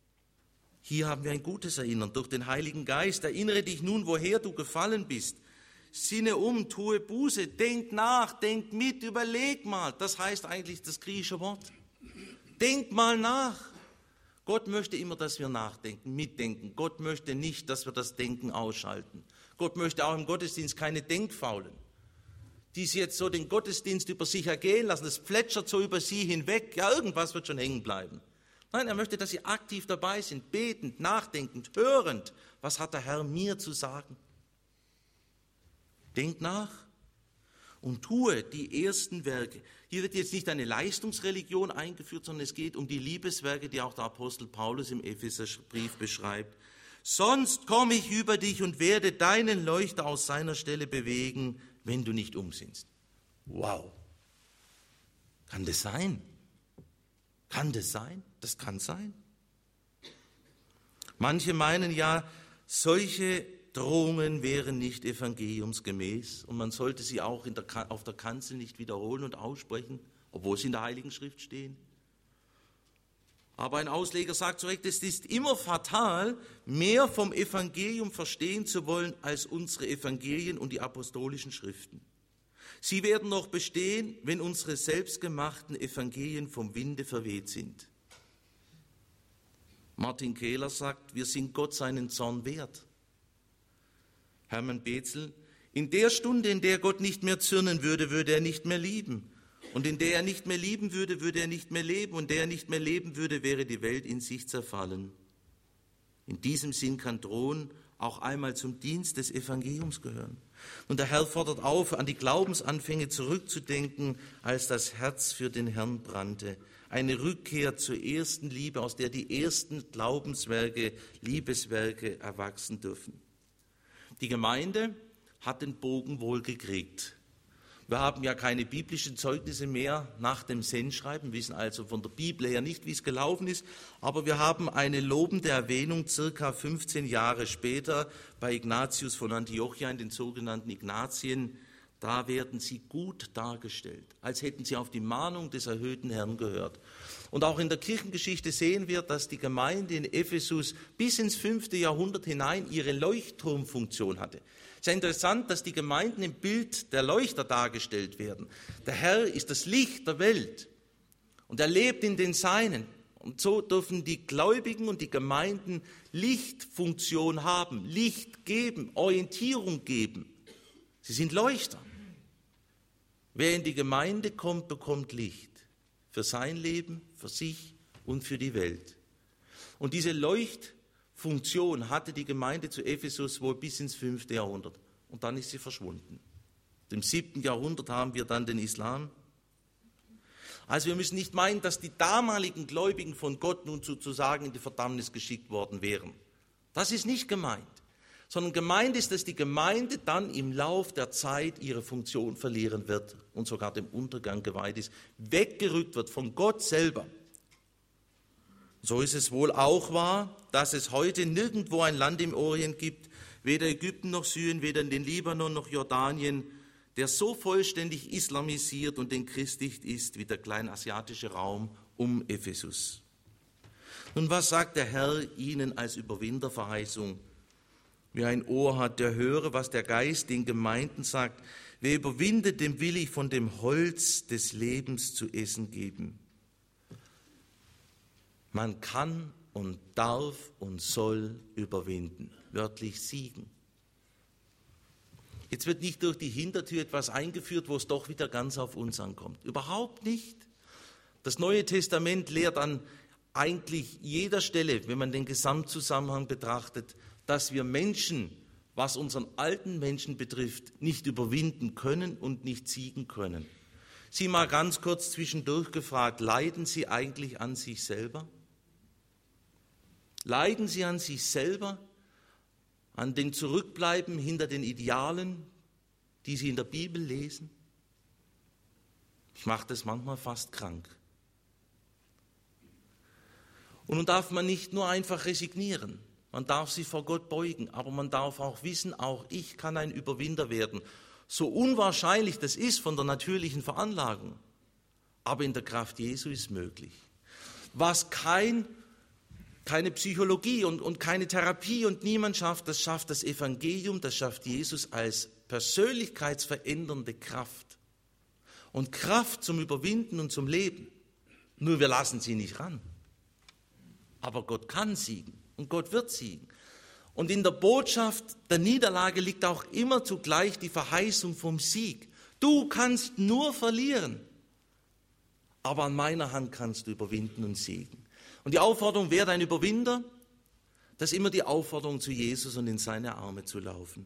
[SPEAKER 2] Hier haben wir ein gutes Erinnern durch den Heiligen Geist. Erinnere dich nun, woher du gefallen bist. Sinne um, tue Buße, denk nach, denk mit, überleg mal. Das heißt eigentlich das griechische Wort. Denk mal nach. Gott möchte immer, dass wir nachdenken, mitdenken. Gott möchte nicht, dass wir das Denken ausschalten. Gott möchte auch im Gottesdienst keine Denkfaulen, die sie jetzt so den Gottesdienst über sich ergehen lassen. Das plätschert so über sie hinweg. Ja, irgendwas wird schon hängen bleiben. Nein, er möchte, dass sie aktiv dabei sind, betend, nachdenkend, hörend. Was hat der Herr mir zu sagen? Denk nach und tue die ersten Werke. Hier wird jetzt nicht eine Leistungsreligion eingeführt, sondern es geht um die Liebeswerke, die auch der Apostel Paulus im Epheserbrief beschreibt. Sonst komme ich über dich und werde deinen Leuchter aus seiner Stelle bewegen, wenn du nicht umsinnst. Wow. Kann das sein? Kann das sein? Das kann sein. Manche meinen ja, solche Drohungen wären nicht evangeliumsgemäß und man sollte sie auch auf der Kanzel nicht wiederholen und aussprechen, obwohl sie in der Heiligen Schrift stehen. Aber ein Ausleger sagt zu Recht, es ist immer fatal, mehr vom Evangelium verstehen zu wollen als unsere Evangelien und die apostolischen Schriften. Sie werden noch bestehen, wenn unsere selbstgemachten Evangelien vom Winde verweht sind. Martin Kehler sagt, wir sind Gott seinen Zorn wert. Hermann Beetzel, in der Stunde, in der Gott nicht mehr zürnen würde, würde er nicht mehr lieben. Und in der er nicht mehr lieben würde, würde er nicht mehr leben. Und der er nicht mehr leben würde, wäre die Welt in sich zerfallen. In diesem Sinn kann Drohen auch einmal zum Dienst des Evangeliums gehören. Und der Herr fordert auf, an die Glaubensanfänge zurückzudenken, als das Herz für den Herrn brannte. Eine Rückkehr zur ersten Liebe, aus der die ersten Glaubenswerke, Liebeswerke erwachsen dürfen. Die Gemeinde hat den Bogen wohl gekriegt. Wir haben ja keine biblischen Zeugnisse mehr nach dem Sendschreiben, wissen also von der Bibel her nicht, wie es gelaufen ist, aber wir haben eine lobende Erwähnung circa 15 Jahre später bei Ignatius von Antiochia in den sogenannten Ignazien. Da werden sie gut dargestellt, als hätten sie auf die Mahnung des erhöhten Herrn gehört. Und auch in der Kirchengeschichte sehen wir, dass die Gemeinde in Ephesus bis ins 5. Jahrhundert hinein ihre Leuchtturmfunktion hatte. Es ist interessant, dass die Gemeinden im Bild der Leuchter dargestellt werden. Der Herr ist das Licht der Welt und er lebt in den Seinen. Und so dürfen die Gläubigen und die Gemeinden Lichtfunktion haben, Licht geben, Orientierung geben. Sie sind Leuchter. Wer in die Gemeinde kommt, bekommt Licht für sein Leben, für sich und für die Welt. Und diese Leuchtfunktion hatte die Gemeinde zu Ephesus wohl bis ins 5. Jahrhundert. Und dann ist sie verschwunden. Im 7. Jahrhundert haben wir dann den Islam. Also wir müssen nicht meinen, dass die damaligen Gläubigen von Gott nun sozusagen in die Verdammnis geschickt worden wären. Das ist nicht gemeint. Sondern gemeint ist, dass die Gemeinde dann im Lauf der Zeit ihre Funktion verlieren wird und sogar dem Untergang geweiht ist, weggerückt wird von Gott selber. So ist es wohl auch wahr, dass es heute nirgendwo ein Land im Orient gibt, weder Ägypten noch Syrien, weder in den Libanon noch Jordanien, der so vollständig islamisiert und entchristlicht ist wie der kleinasiatische Raum um Ephesus. Nun, was sagt der Herr ihnen als Überwinderverheißung? Wer ein Ohr hat, der höre, was der Geist den Gemeinden sagt. Wer überwindet, dem will ich von dem Holz des Lebens zu essen geben. Man kann und darf und soll überwinden, wörtlich siegen. Jetzt wird nicht durch die Hintertür etwas eingeführt, wo es doch wieder ganz auf uns ankommt. Überhaupt nicht. Das Neue Testament lehrt an eigentlich jeder Stelle, wenn man den Gesamtzusammenhang betrachtet, dass wir Menschen, was unseren alten Menschen betrifft, nicht überwinden können und nicht siegen können. Sie mal ganz kurz zwischendurch gefragt, leiden Sie eigentlich an sich selber? Leiden Sie an sich selber, an dem Zurückbleiben hinter den Idealen, die Sie in der Bibel lesen? Ich mache das manchmal fast krank. Und nun darf man nicht nur einfach resignieren. Man darf sich vor Gott beugen, aber man darf auch wissen, auch ich kann ein Überwinder werden. So unwahrscheinlich das ist von der natürlichen Veranlagung, aber in der Kraft Jesu ist möglich. Was keine Psychologie und keine Therapie und niemand schafft, das schafft das Evangelium, das schafft Jesus als persönlichkeitsverändernde Kraft. Und Kraft zum Überwinden und zum Leben. Nur wir lassen sie nicht ran. Aber Gott kann siegen. Und Gott wird siegen. Und in der Botschaft der Niederlage liegt auch immer zugleich die Verheißung vom Sieg. Du kannst nur verlieren, aber an meiner Hand kannst du überwinden und siegen. Und die Aufforderung, werde ein Überwinder, das ist immer die Aufforderung zu Jesus und in seine Arme zu laufen.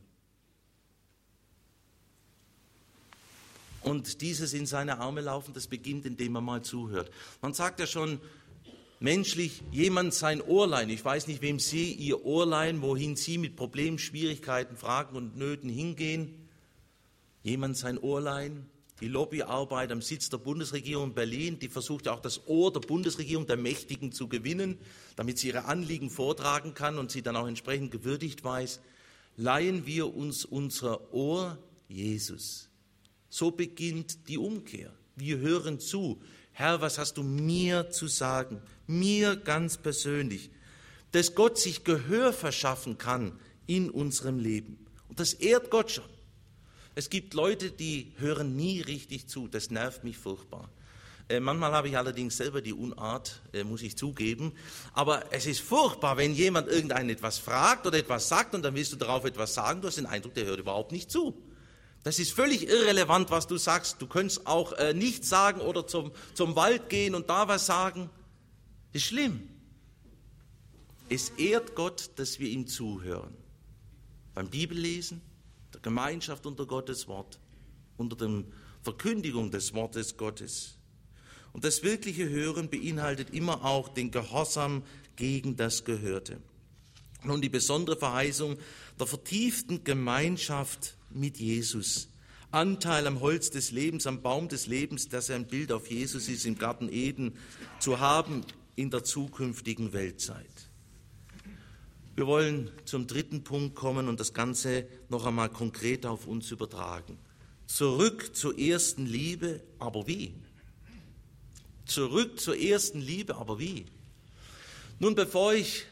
[SPEAKER 2] Und dieses in seine Arme laufen, das beginnt, indem man mal zuhört. Man sagt ja schon, menschlich, jemand sein Ohr leihen. Ich weiß nicht, wem Sie Ihr Ohr leihen, wohin Sie mit Problemen, Schwierigkeiten, Fragen und Nöten hingehen. Jemand sein Ohr leihen. Die Lobbyarbeit am Sitz der Bundesregierung in Berlin, die versucht ja auch das Ohr der Bundesregierung, der Mächtigen zu gewinnen, damit sie ihre Anliegen vortragen kann und sie dann auch entsprechend gewürdigt weiß. Leihen wir uns unser Ohr Jesus. So beginnt die Umkehr. Wir hören zu. Herr, was hast du mir zu sagen? Mir ganz persönlich. Dass Gott sich Gehör verschaffen kann in unserem Leben. Und das ehrt Gott schon. Es gibt Leute, die hören nie richtig zu. Das nervt mich furchtbar. Manchmal habe ich allerdings selber die Unart, muss ich zugeben. Aber es ist furchtbar, wenn jemand etwas fragt oder etwas sagt und dann willst du darauf etwas sagen. Du hast den Eindruck, der hört überhaupt nicht zu. Das ist völlig irrelevant, was du sagst. Du könntest auch nichts sagen oder zum Wald gehen und da was sagen. Das ist schlimm. Es ehrt Gott, dass wir ihm zuhören. Beim Bibellesen, der Gemeinschaft unter Gottes Wort, unter der Verkündigung des Wortes Gottes. Und das wirkliche Hören beinhaltet immer auch den Gehorsam gegen das Gehörte. Nun die besondere Verheißung der vertieften Gemeinschaft mit Jesus. Anteil am Holz des Lebens, am Baum des Lebens, das ein Bild auf Jesus ist, im Garten Eden zu haben in der zukünftigen Weltzeit. Wir wollen zum dritten Punkt kommen und das Ganze noch einmal konkret auf uns übertragen. Zurück zur ersten Liebe, aber wie? Zurück zur ersten Liebe, aber wie? Nun, bevor ich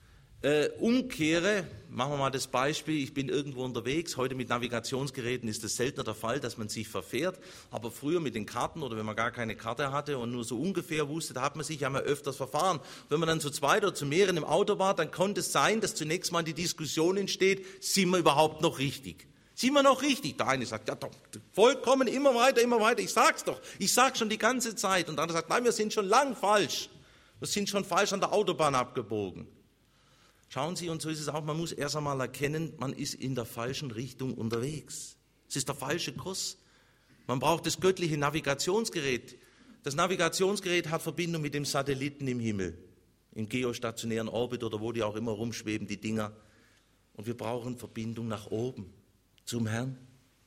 [SPEAKER 2] umkehre, machen wir mal das Beispiel, ich bin irgendwo unterwegs, heute mit Navigationsgeräten ist es seltener der Fall, dass man sich verfährt, aber früher mit den Karten oder wenn man gar keine Karte hatte und nur so ungefähr wusste, da hat man sich ja mal öfters verfahren. Wenn man dann zu zweit oder zu mehreren im Auto war, dann konnte es sein, dass zunächst mal die Diskussion entsteht, sind wir überhaupt noch richtig? Sind wir noch richtig? Der eine sagt, ja doch, vollkommen, immer weiter, ich sag's doch, ich sag's schon die ganze Zeit. Und der andere sagt, nein, wir sind schon lang falsch, wir sind schon falsch an der Autobahn abgebogen. Schauen Sie, und so ist es auch, man muss erst einmal erkennen, man ist in der falschen Richtung unterwegs. Es ist der falsche Kurs. Man braucht das göttliche Navigationsgerät. Das Navigationsgerät hat Verbindung mit dem Satelliten im Himmel, im geostationären Orbit oder wo die auch immer rumschweben, die Dinger. Und wir brauchen Verbindung nach oben, zum Herrn.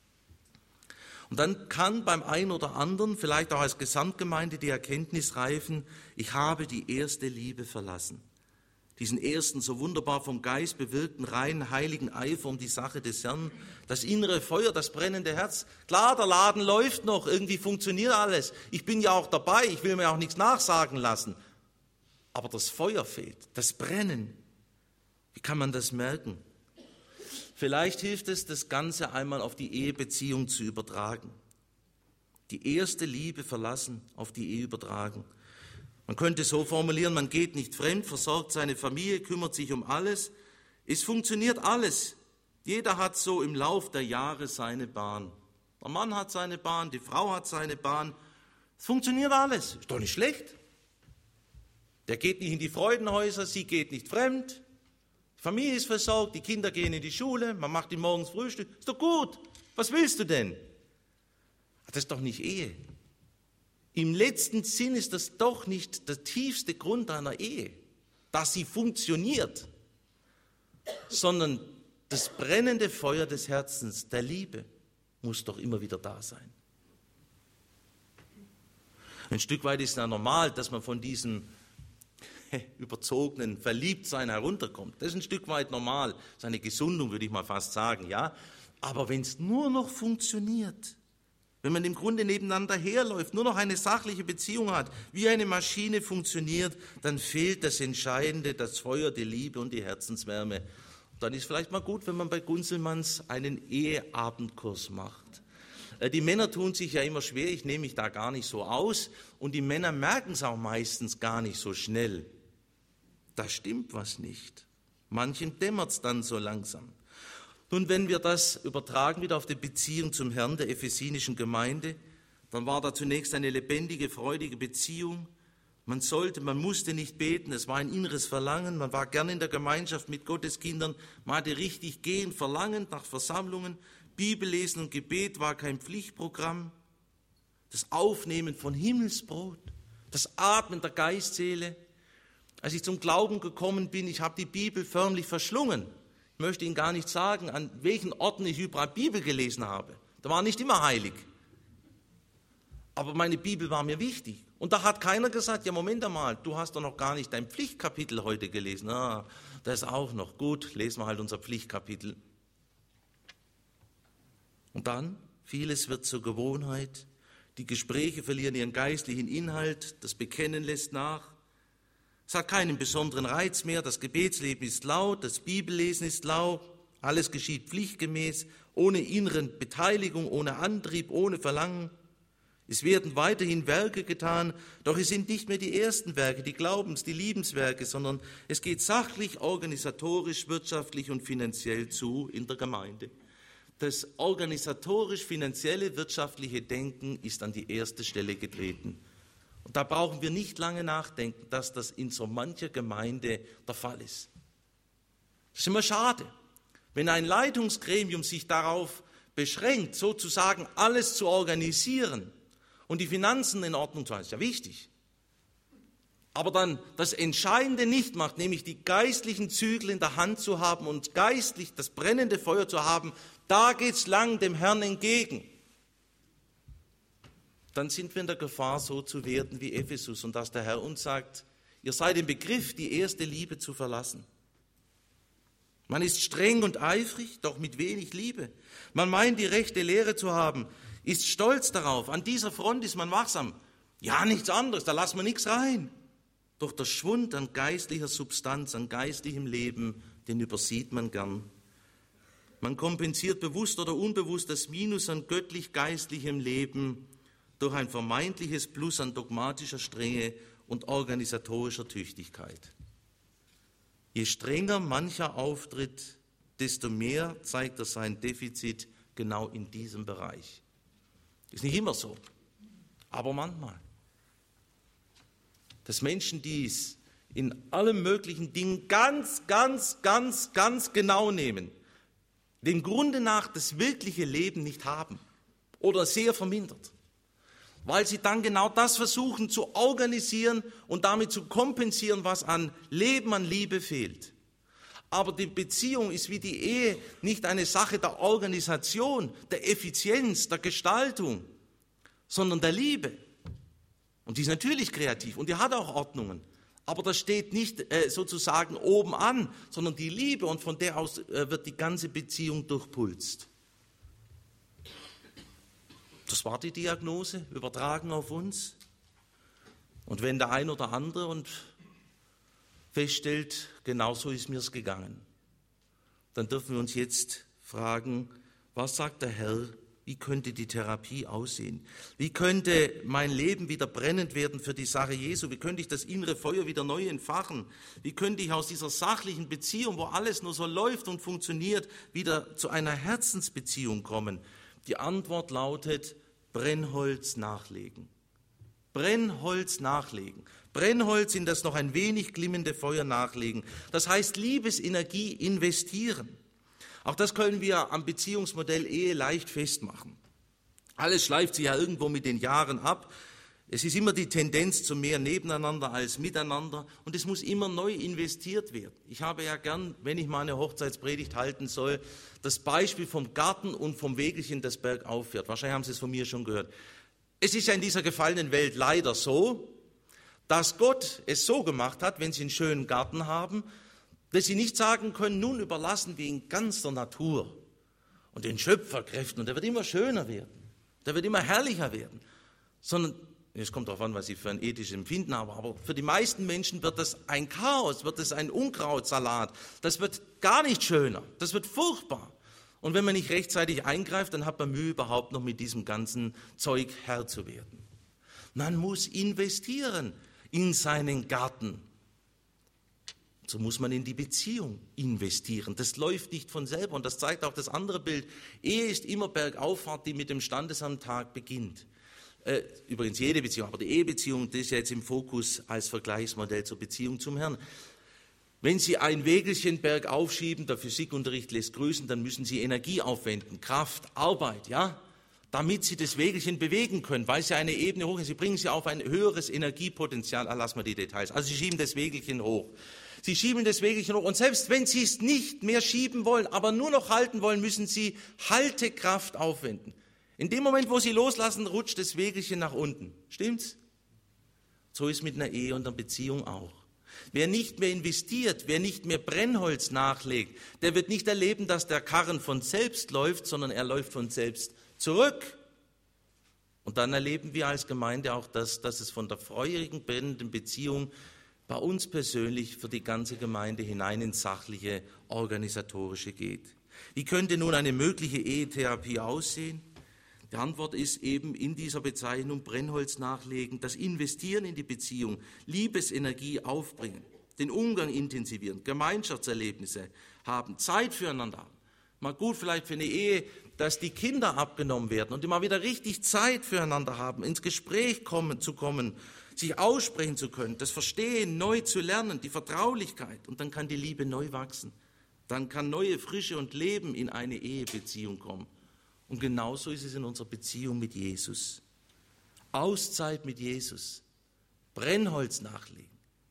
[SPEAKER 2] Und dann kann beim einen oder anderen, vielleicht auch als Gesamtgemeinde, die Erkenntnis reifen, ich habe die erste Liebe verlassen. Diesen ersten, so wunderbar vom Geist bewirkten, reinen, heiligen Eifer um die Sache des Herrn, das innere Feuer, das brennende Herz. Klar, der Laden läuft noch, irgendwie funktioniert alles. Ich bin ja auch dabei, ich will mir auch nichts nachsagen lassen. Aber das Feuer fehlt, das Brennen. Wie kann man das merken? Vielleicht hilft es, das Ganze einmal auf die Ehebeziehung zu übertragen. Die erste Liebe verlassen, auf die Ehe übertragen. Man könnte so formulieren, man geht nicht fremd, versorgt seine Familie, kümmert sich um alles. Es funktioniert alles. Jeder hat so im Lauf der Jahre seine Bahn. Der Mann hat seine Bahn, die Frau hat seine Bahn. Es funktioniert alles. Ist doch nicht schlecht. Der geht nicht in die Freudenhäuser, sie geht nicht fremd. Die Familie ist versorgt, die Kinder gehen in die Schule, man macht ihm morgens Frühstück. Ist doch gut. Was willst du denn? Das ist doch nicht Ehe. Im letzten Sinn ist das doch nicht der tiefste Grund einer Ehe, dass sie funktioniert, sondern das brennende Feuer des Herzens, der Liebe, muss doch immer wieder da sein. Ein Stück weit ist es ja normal, dass man von diesem überzogenen Verliebtsein herunterkommt. Das ist ein Stück weit normal, das ist eine Gesundung, würde ich mal fast sagen, ja. Aber wenn es nur noch funktioniert, wenn man im Grunde nebeneinander herläuft, nur noch eine sachliche Beziehung hat, wie eine Maschine funktioniert, dann fehlt das Entscheidende, das Feuer, die Liebe und die Herzenswärme. Und dann ist vielleicht mal gut, wenn man bei Gunzelmanns einen Eheabendkurs macht. Die Männer tun sich ja immer schwer, ich nehme mich da gar nicht so aus, und die Männer merken es auch meistens gar nicht so schnell. Da stimmt was nicht. Manchem dämmert es dann so langsam. Nun, wenn wir das übertragen wieder auf die Beziehung zum Herrn der ephesinischen Gemeinde, dann war da zunächst eine lebendige, freudige Beziehung. Man musste nicht beten, es war ein inneres Verlangen, man war gern in der Gemeinschaft mit Gottes Kindern, man hatte richtig gehend verlangend nach Versammlungen, Bibellesen und Gebet war kein Pflichtprogramm. Das Aufnehmen von Himmelsbrot, das Atmen der Geistseele. Als ich zum Glauben gekommen bin, ich habe die Bibel förmlich verschlungen. Ich möchte Ihnen gar nicht sagen, an welchen Orten ich überall Bibel gelesen habe. Da war nicht immer heilig. Aber meine Bibel war mir wichtig. Und da hat keiner gesagt, ja Moment einmal, du hast doch noch gar nicht dein Pflichtkapitel heute gelesen. Ah, das ist auch noch. Gut, lesen wir halt unser Pflichtkapitel. Und dann, vieles wird zur Gewohnheit. Die Gespräche verlieren ihren geistlichen Inhalt, das Bekennen lässt nach. Es hat keinen besonderen Reiz mehr, das Gebetsleben ist laut, das Bibellesen ist lau, alles geschieht pflichtgemäß, ohne innere Beteiligung, ohne Antrieb, ohne Verlangen. Es werden weiterhin Werke getan, doch es sind nicht mehr die ersten Werke, die Glaubens-, die Liebenswerke, sondern es geht sachlich, organisatorisch, wirtschaftlich und finanziell zu in der Gemeinde. Das organisatorisch-finanzielle, wirtschaftliche Denken ist an die erste Stelle getreten. Und da brauchen wir nicht lange nachdenken, dass das in so mancher Gemeinde der Fall ist. Das ist immer schade, wenn ein Leitungsgremium sich darauf beschränkt, sozusagen alles zu organisieren und die Finanzen in Ordnung zu halten. Das ist ja wichtig. aber dann das Entscheidende nicht macht, nämlich die geistlichen Zügel in der Hand zu haben und geistlich das brennende Feuer zu haben, da geht's lang dem Herrn entgegen, dann sind wir in der Gefahr, so zu werden wie Ephesus und dass der Herr uns sagt, ihr seid im Begriff, die erste Liebe zu verlassen. Man ist streng und eifrig, doch mit wenig Liebe. Man meint, die rechte Lehre zu haben, ist stolz darauf. An dieser Front ist man wachsam. Ja, nichts anderes, da lassen wir nichts rein. Doch der Schwund an geistlicher Substanz, an geistlichem Leben, den übersieht man gern. Man kompensiert bewusst oder unbewusst das Minus an göttlich-geistlichem Leben durch ein vermeintliches Plus an dogmatischer Strenge und organisatorischer Tüchtigkeit. Je strenger mancher auftritt, desto mehr zeigt er sein Defizit genau in diesem Bereich. Ist nicht immer so, aber manchmal. Dass Menschen dies in allen möglichen Dingen ganz genau nehmen, dem Grunde nach das wirkliche Leben nicht haben oder sehr vermindert, weil sie dann genau das versuchen zu organisieren und damit zu kompensieren, was an Leben, an Liebe fehlt. Aber die Beziehung ist wie die Ehe nicht eine Sache der Organisation, der Effizienz, der Gestaltung, sondern der Liebe. Und die ist natürlich kreativ und die hat auch Ordnungen. Aber das steht nicht sozusagen oben an, sondern die Liebe und von der aus wird die ganze Beziehung durchpulst. Das war die Diagnose, übertragen auf uns. Und wenn der ein oder andere und feststellt, genau so ist mir's gegangen, dann dürfen wir uns jetzt fragen, was sagt der Herr? Wie könnte die Therapie aussehen? Wie könnte mein Leben wieder brennend werden für die Sache Jesu? Wie könnte ich das innere Feuer wieder neu entfachen? Wie könnte ich aus dieser sachlichen Beziehung, wo alles nur so läuft und funktioniert, wieder zu einer Herzensbeziehung kommen? Die Antwort lautet, Brennholz nachlegen. Brennholz nachlegen. Brennholz in das noch ein wenig glimmende Feuer nachlegen. Das heißt, Liebesenergie investieren. Auch das können wir am Beziehungsmodell Ehe leicht festmachen. Alles schleift sich ja irgendwo mit den Jahren ab. Es ist immer die Tendenz zu mehr nebeneinander als miteinander und es muss immer neu investiert werden. Ich habe ja gern, wenn ich mal eine Hochzeitspredigt halten soll, das Beispiel vom Garten und vom Wägelchen, das bergauf fährt. Wahrscheinlich haben Sie es von mir schon gehört. Es ist ja in dieser gefallenen Welt leider so, dass Gott es so gemacht hat, wenn Sie einen schönen Garten haben, dass Sie nicht sagen können, nun überlassen wir ihn ganz der Natur und den Schöpferkräften und der wird immer schöner werden, der wird immer herrlicher werden, sondern, es kommt darauf an, was Sie für ein ethisches Empfinden haben, aber für die meisten Menschen wird das ein Chaos, wird das ein Unkrautsalat, das wird gar nicht schöner, das wird furchtbar. Und wenn man nicht rechtzeitig eingreift, dann hat man Mühe, überhaupt noch mit diesem ganzen Zeug Herr zu werden. Man muss investieren in seinen Garten. So muss man in die Beziehung investieren. Das läuft nicht von selber und das zeigt auch das andere Bild. Ehe ist immer Bergauffahrt, die mit dem Standesamtag beginnt. Übrigens jede Beziehung, aber die Ehebeziehung, das ist ja jetzt im Fokus als Vergleichsmodell zur Beziehung zum Herrn. Wenn Sie ein Wägelchen bergauf schieben, der Physikunterricht lässt grüßen, dann müssen Sie Energie aufwenden, Kraft, Arbeit, ja, damit Sie das Wägelchen bewegen können, weil Sie eine Ebene hoch ist. Sie bringen Sie auf ein höheres Energiepotenzial, lassen wir die Details. Also Sie schieben das Wägelchen hoch. Sie schieben das Wägelchen hoch und selbst wenn Sie es nicht mehr schieben wollen, aber nur noch halten wollen, müssen Sie Haltekraft aufwenden. In dem Moment, wo Sie loslassen, rutscht das Wägelchen nach unten. Stimmt's? So ist mit einer Ehe und einer Beziehung auch. Wer nicht mehr investiert, wer nicht mehr Brennholz nachlegt, der wird nicht erleben, dass der Karren von selbst läuft, sondern er läuft von selbst zurück. Und dann erleben wir als Gemeinde auch das, dass es von der feurigen, brennenden Beziehung bei uns persönlich für die ganze Gemeinde hinein ins sachliche, organisatorische geht. Wie könnte nun eine mögliche Ehetherapie aussehen? Die Antwort ist eben in dieser Bezeichnung Brennholz nachlegen, das Investieren in die Beziehung, Liebesenergie aufbringen, den Umgang intensivieren, Gemeinschaftserlebnisse haben, Zeit füreinander haben. Mal gut vielleicht für eine Ehe, dass die Kinder abgenommen werden und immer wieder richtig Zeit füreinander haben, ins Gespräch zu kommen, sich aussprechen zu können, das Verstehen neu zu lernen, die Vertraulichkeit und dann kann die Liebe neu wachsen. Dann kann neue Frische und Leben in eine Ehebeziehung kommen. Und genauso ist es in unserer Beziehung mit Jesus. Auszeit mit Jesus, Brennholz nachlegen,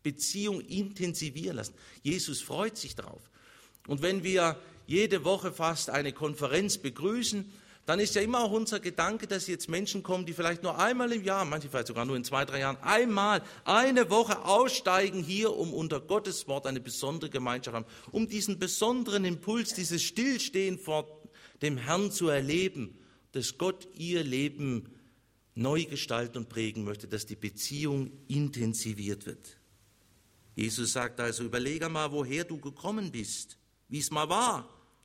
[SPEAKER 2] Beziehung intensivieren lassen. Jesus freut sich drauf. Und wenn wir jede Woche fast eine Konferenz begrüßen, dann ist ja immer auch unser Gedanke, dass jetzt Menschen kommen, die vielleicht nur einmal im Jahr, manche vielleicht sogar nur in 2, 3 Jahren, einmal eine Woche aussteigen hier, um unter Gottes Wort eine besondere Gemeinschaft haben, um diesen besonderen Impuls, dieses Stillstehen vor dem Herrn zu erleben, dass Gott ihr Leben neu gestalten und prägen möchte, dass die Beziehung intensiviert wird. Jesus sagt also, überlege mal, woher du gekommen bist, wie es mal war.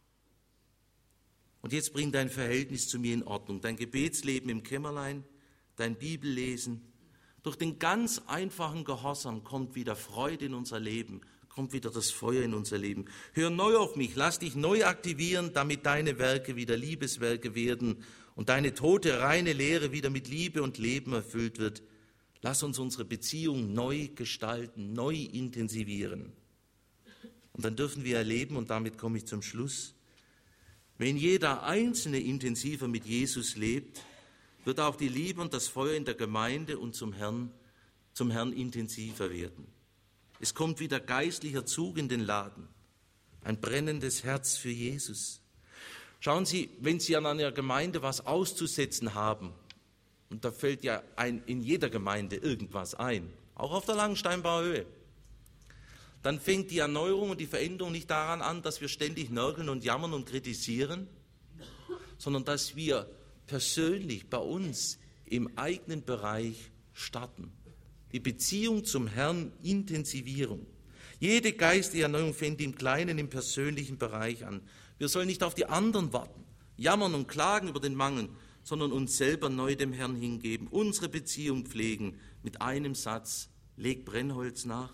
[SPEAKER 2] Und jetzt bring dein Verhältnis zu mir in Ordnung, dein Gebetsleben im Kämmerlein, dein Bibellesen. Durch den ganz einfachen Gehorsam kommt wieder Freude in unser Leben, kommt wieder das Feuer in unser Leben. Hör neu auf mich, lass dich neu aktivieren, damit deine Werke wieder Liebeswerke werden und deine tote, reine Lehre wieder mit Liebe und Leben erfüllt wird. Lass uns unsere Beziehung neu gestalten, neu intensivieren. Und dann dürfen wir erleben, und damit komme ich zum Schluss, wenn jeder Einzelne intensiver mit Jesus lebt, wird auch die Liebe und das Feuer in der Gemeinde und zum Herrn intensiver werden. Es kommt wieder geistlicher Zug in den Laden, ein brennendes Herz für Jesus. Schauen Sie, wenn Sie an einer Gemeinde was auszusetzen haben, und da fällt ja in jeder Gemeinde irgendwas ein, auch auf der Langensteinbauer Höhe, dann fängt die Erneuerung und die Veränderung nicht daran an, dass wir ständig nörgeln und jammern und kritisieren, sondern dass wir persönlich bei uns im eigenen Bereich starten. Die Beziehung zum Herrn intensivieren. Jede geistige Erneuerung fängt im Kleinen, im persönlichen Bereich an. Wir sollen nicht auf die anderen warten, jammern und klagen über den Mangel, sondern uns selber neu dem Herrn hingeben, unsere Beziehung pflegen mit einem Satz, leg Brennholz nach.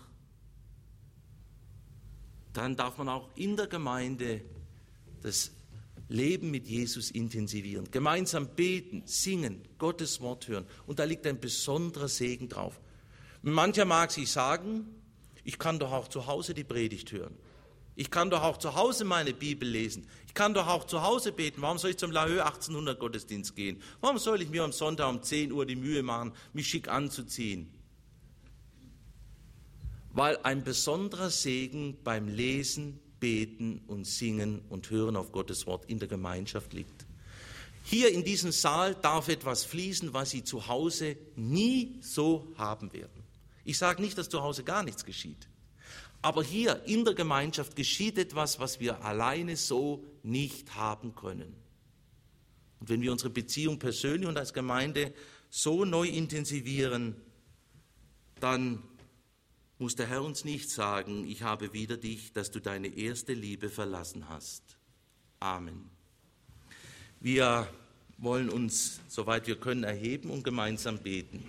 [SPEAKER 2] Dann darf man auch in der Gemeinde das Leben mit Jesus intensivieren, gemeinsam beten, singen, Gottes Wort hören. Und da liegt ein besonderer Segen drauf. Mancher mag sich sagen, ich kann doch auch zu Hause die Predigt hören. Ich kann doch auch zu Hause meine Bibel lesen. Ich kann doch auch zu Hause beten. Warum soll ich zum La Höhe 1800 Gottesdienst gehen? Warum soll ich mir am Sonntag um 10 Uhr die Mühe machen, mich schick anzuziehen? Weil ein besonderer Segen beim Lesen, Beten und Singen und Hören auf Gottes Wort in der Gemeinschaft liegt. Hier in diesem Saal darf etwas fließen, was Sie zu Hause nie so haben werden. Ich sage nicht, dass zu Hause gar nichts geschieht. Aber hier in der Gemeinschaft geschieht etwas, was wir alleine so nicht haben können. Und wenn wir unsere Beziehung persönlich und als Gemeinde so neu intensivieren, dann muss der Herr uns nicht sagen, ich habe wider dich, dass du deine erste Liebe verlassen hast. Amen. Wir wollen uns, soweit wir können, erheben und gemeinsam beten.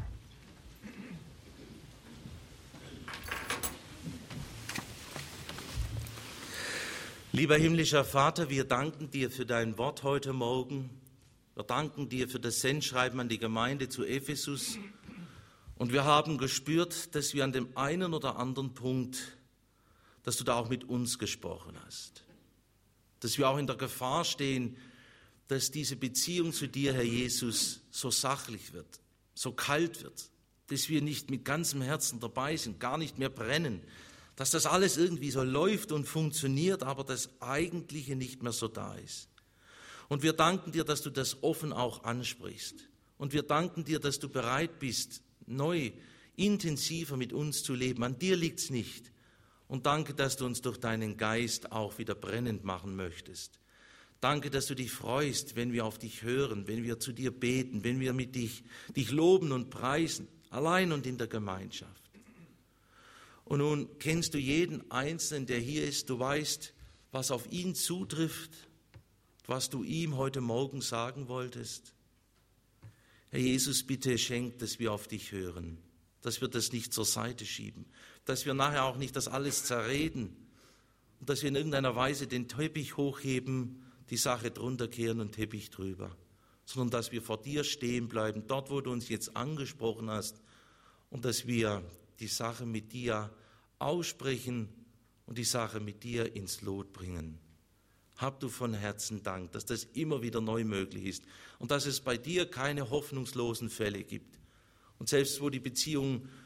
[SPEAKER 2] Lieber himmlischer Vater, wir danken dir für dein Wort heute Morgen. Wir danken dir für das Sendschreiben an die Gemeinde zu Ephesus. Und wir haben gespürt, dass wir an dem einen oder anderen Punkt, dass du da auch mit uns gesprochen hast. Dass wir auch in der Gefahr stehen, dass diese Beziehung zu dir, Herr Jesus, so sachlich wird, so kalt wird, dass wir nicht mit ganzem Herzen dabei sind, gar nicht mehr brennen, dass das alles irgendwie so läuft und funktioniert, aber das Eigentliche nicht mehr so da ist. Und wir danken dir, dass du das offen auch ansprichst. Und wir danken dir, dass du bereit bist, neu, intensiver mit uns zu leben. An dir liegt's nicht. Und danke, dass du uns durch deinen Geist auch wieder brennend machen möchtest. Danke, dass du dich freust, wenn wir auf dich hören, wenn wir zu dir beten, wenn wir mit dich loben und preisen, allein und in der Gemeinschaft. Und nun kennst du jeden Einzelnen, der hier ist. Du weißt, was auf ihn zutrifft, was du ihm heute Morgen sagen wolltest. Herr Jesus, bitte schenk, dass wir auf dich hören, dass wir das nicht zur Seite schieben, dass wir nachher auch nicht das alles zerreden und dass wir in irgendeiner Weise den Teppich hochheben, die Sache drunter kehren und Teppich drüber, sondern dass wir vor dir stehen bleiben, dort, wo du uns jetzt angesprochen hast, und dass wir die Sache mit dir aussprechen und die Sache mit dir ins Lot bringen. Hab du von Herzen Dank, dass das immer wieder neu möglich ist und dass es bei dir keine hoffnungslosen Fälle gibt. Und selbst wo die Beziehung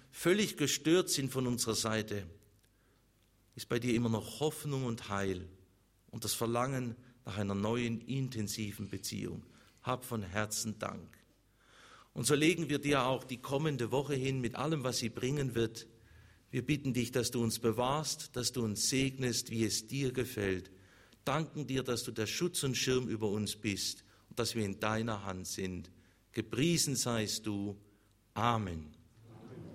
[SPEAKER 2] völlig gestört sind von unserer Seite, ist bei dir immer noch Hoffnung und Heil und das Verlangen nach einer neuen, intensiven Beziehung. Hab von Herzen Dank. Und so legen wir dir auch die kommende Woche hin mit allem, was sie bringen wird. Wir bitten dich, dass du uns bewahrst, dass du uns segnest, wie es dir gefällt. Danken dir, dass du der Schutz und Schirm über uns bist und dass wir in deiner Hand sind. Gepriesen seist du. Amen.